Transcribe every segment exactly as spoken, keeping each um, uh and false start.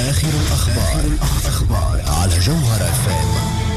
آخر الأخبار, الأخبار على جوهر اف ام.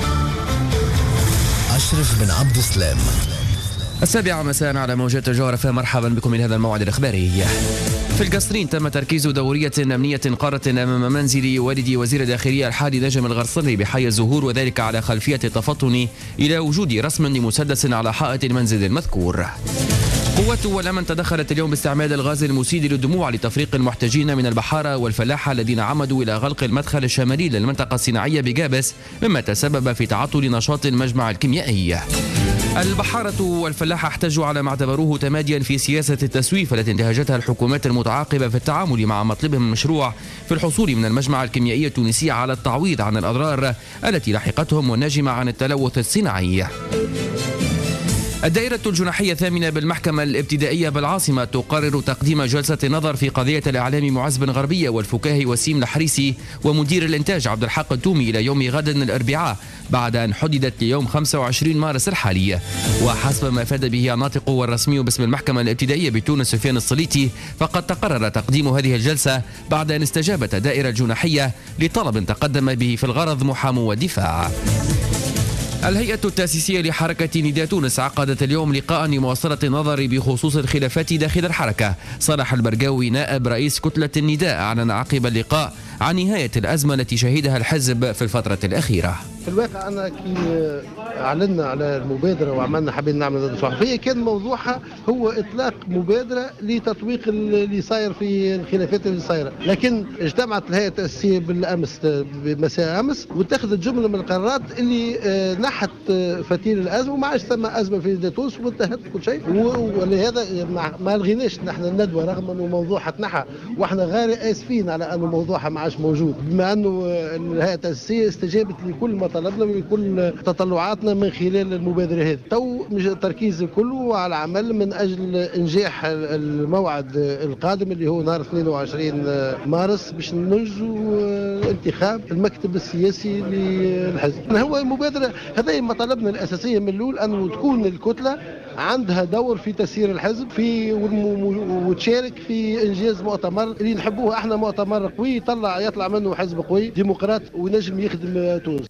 أشرف بن عبد السلام. السابعة مساء على موجات جوهر اف ام. مرحبا بكم من هذا الموعد الإخباري. في القصرين تم تركيز دورية أمنية قارة أمام منزل والد وزير الداخلية الحادي نجم الغرصري بحي الزهور، وذلك على خلفية التفطن إلى وجود رسم لمسدس على حائط المنزل المذكور. قوات والأمن تدخلت اليوم باستعمال الغاز المسيل للدموع لتفريق المحتجين من البحارة والفلاحة الذين عمدوا إلى غلق المدخل الشمالي للمنطقة الصناعية بجابس، مما تسبب في تعطل نشاط المجمع الكيميائي. البحارة والفلاحة احتجوا على ما اعتبروه تماديا في سياسة التسويف التي انتهجتها الحكومات المتعاقبة في التعامل مع مطلبهم المشروع في الحصول من المجمع الكيميائي التونسي على التعويض عن الأضرار التي لحقتهم والناجمة عن التلوث الصناعي. الدائرة الجناحية الثامنة بالمحكمة الابتدائية بالعاصمة تقرر تقديم جلسة نظر في قضية الإعلام معز بن غربية والفكاهي وسيم الحريسي ومدير الإنتاج عبد الحق التومي إلى يوم غد الأربعاء، بعد أن حددت ليوم خمسة وعشرين مارس الحالي. وحسب ما أفاد به الناطق والرسمي باسم المحكمة الابتدائية بتونس سفيان الصليتي، فقد تقرر تقديم هذه الجلسة بعد أن استجابت الدائرة الجناحية لطلب تقدم به في الغرض محامو الدفاع. الهيئة التأسيسية لحركة نداء تونس عقدت اليوم لقاء لمواصلة النظر بخصوص الخلافات داخل الحركة. صالح البرقاوي نائب رئيس كتلة النداء أعلن عقب اللقاء عن نهاية الأزمة التي شهدها الحزب في الفترة الأخيرة. في الواقع أنا كي أعلنا على المبادرة وعملنا حابين نعمل ندوة صحفية، كان موضوعها هو إطلاق مبادرة لتطويق اللي صاير في الخلافات اللي صايرة، لكن اجتمعت الهيئة التأسيسية بالأمس بمساء أمس واتخذت جملة من القرارات اللي نحت فتيل الأزمة، وما عادش ثم أزمة في نداء تونس وانتهت كل شيء. ولهذا ما لغيناش نحن الندوة رغم أنه موضوعها تنحى، وإحنا غير آسفين على أنه موضوعها ما عادش موجود، بما أنه الهيئة التأسيسية استجابت لكل ما طلبنا وكل تطلعاتنا من خلال المبادرة هذه. تو التركيز كله على العمل من أجل إنجاح الموعد القادم اللي هو نهار اثنين وعشرين مارس باش ننجزوا انتخاب المكتب السياسي للحزب. هو مبادرة هذه مطالبنا الأساسية من الأول، أن تكون الكتلة عندها دور في تسيير الحزب في وتشارك في إنجاز مؤتمر اللي نحبوه احنا، مؤتمر قوي يطلع يطلع منه حزب قوي ديمقراط ونجم يخدم تونس.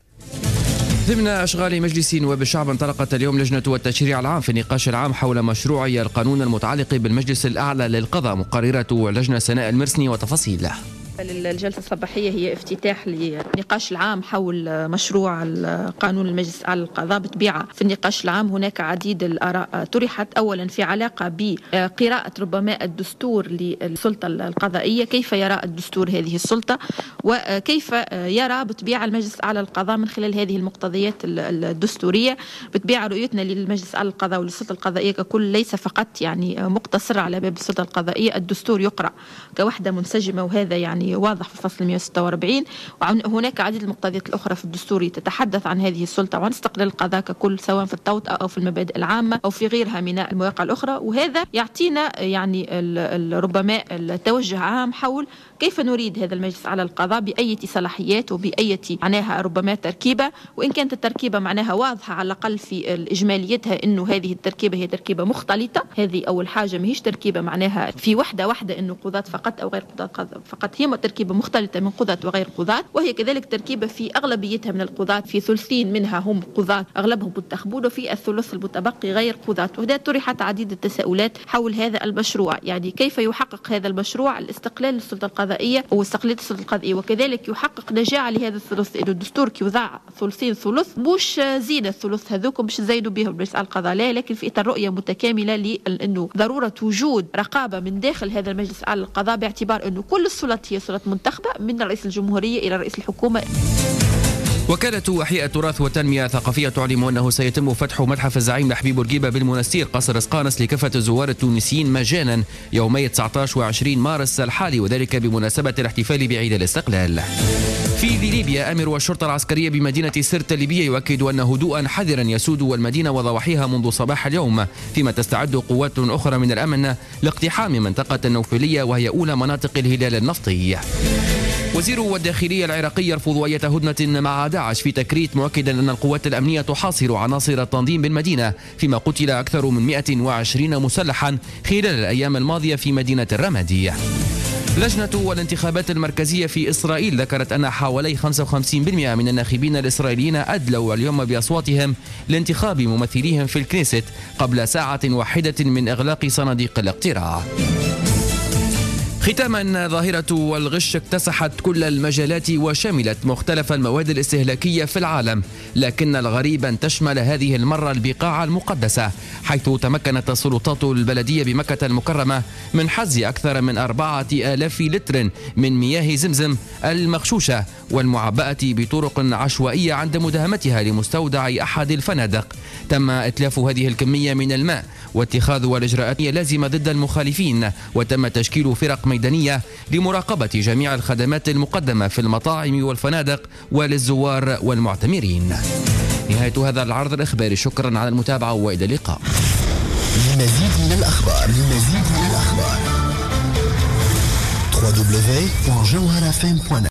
ضمن أشغال مجلس نواب الشعب انطلقت اليوم لجنة التشريع العام في النقاش العام حول مشروع القانون المتعلق بالمجلس الأعلى للقضاء. مقررة لجنة سناء المرسني وتفاصيله. الجلسة الصباحية هي افتتاح للنقاش العام حول مشروع قانون المجلس الأعلى للقضاء. بطبيعة في النقاش العام هناك عديد الآراء طرحت، أولا في علاقة بقراءة ربما الدستور للسلطة القضائية، كيف يرى الدستور هذه السلطة وكيف يرى بطبيعة المجلس الأعلى للقضاء من خلال هذه المقتضيات الدستورية. بطبيعة رؤيتنا للمجلس الأعلى للقضاء وللسلطة القضائية ككل ليس فقط يعني مقتصر على باب السلطة القضائية، الدستور يقرأ كوحدة منسجمة، وهذا يعني واضح في فصل مئة وستة وأربعين. وهناك عديد المقتضيات الأخرى في الدستور تتحدث عن هذه السلطة وعن استقلال القضاء ككل، سواء في التوطئة أو في المبادئ العامة أو في غيرها من المواقع الأخرى. وهذا يعطينا يعني ربما التوجه عام حول كيف نريد هذا المجلس على القضاء، بأية صلاحيات وبأية معناها ربما تركيبة. وإن كانت التركيبة معناها واضحة على الأقل في إجماليتها، إنه هذه التركيبة هي تركيبة مختلطة. هذه أول حاجة، ماهيش تركيبة معناها في وحدة واحدة إنه قضاة فقط أو غير قضاة فقط، هي تركيبة مختلطة من قضاة وغير قضاة. وهي كذلك تركيبة في أغلبيتها من القضاة، في ثلثين منها هم قضاة أغلبهم منتخبون، وفي الثلث المتبقي غير قضاة. وهذا طرحت عديد التساؤلات حول هذا المشروع، يعني كيف يحقق هذا المشروع الاستقلال للسلطة القضائية واستقلالية السلطة القضائية، وكذلك يحقق نجاعة لهذا الثلث. إنه الدستور كي يوضع ثلثين ثلث مش زينة الثلث هذوكم باش يزيدوا بهم المجلس على القضاء، لا، لكن في إطار رؤية متكاملة لأنه ضرورة وجود رقابة من داخل هذا المجلس على القضاء، باعتبار أنه كل السلطات هي سلطات منتخبة من رئيس الجمهورية إلى رئيس الحكومة. وكالة أحياء التراث والتنمية الثقافية تعلم أنه سيتم فتح متحف الزعيم لحبيب بورقيبة بالمنستير قصر اسقانس لكافة الزوار التونسيين مجانا يومي تسعة عشر وعشرين مارس الحالي، وذلك بمناسبة الاحتفال بعيد الاستقلال. في ليبيا، أمر الشرطة العسكرية بمدينة سرت الليبية يؤكد أن هدوءا حذرا يسود المدينة وضواحيها منذ صباح اليوم، فيما تستعد قوات أخرى من الأمن لاقتحام منطقة النوفلية وهي أولى مناطق الهلال النفطي. وزير الداخلية العراقي يرفض أي هدنة مع داعش في تكريت، مؤكدا أن القوات الأمنية تحاصر عناصر التنظيم بالمدينة، فيما قتل أكثر من مئة وعشرين مسلحا خلال الأيام الماضية في مدينة الرمادي. لجنة الانتخابات المركزية في إسرائيل ذكرت أن حوالي خمسة وخمسين بالمئة من الناخبين الإسرائيليين أدلوا اليوم بأصواتهم لانتخاب ممثليهم في الكنيست قبل ساعة واحدة من إغلاق صناديق الاقتراع. ختاما، ظاهرة الغش اكتسحت كل المجالات وشملت مختلف المواد الاستهلاكية في العالم، لكن الغريب أن تشمل هذه المرة البقاع المقدسة، حيث تمكنت السلطات البلدية بمكة المكرمة من حز أكثر من أربعة آلاف لتر من مياه زمزم المغشوشة والمعبأة بطرق عشوائية عند مداهمتها لمستودع أحد الفنادق. تم إتلاف هذه الكمية من الماء واتخاذ الإجراءات اللازمة ضد المخالفين، وتم تشكيل فرق ميدانية لمراقبة جميع الخدمات المقدمة في المطاعم والفنادق وللزوار والمعتمرين. نهاية هذا العرض الإخباري، شكرا على المتابعة وإلى اللقاء. لمزيد من الأخبار لمزيد من الأخبار دبليو دبليو دبليو دوت جوهر اف ام دوت نت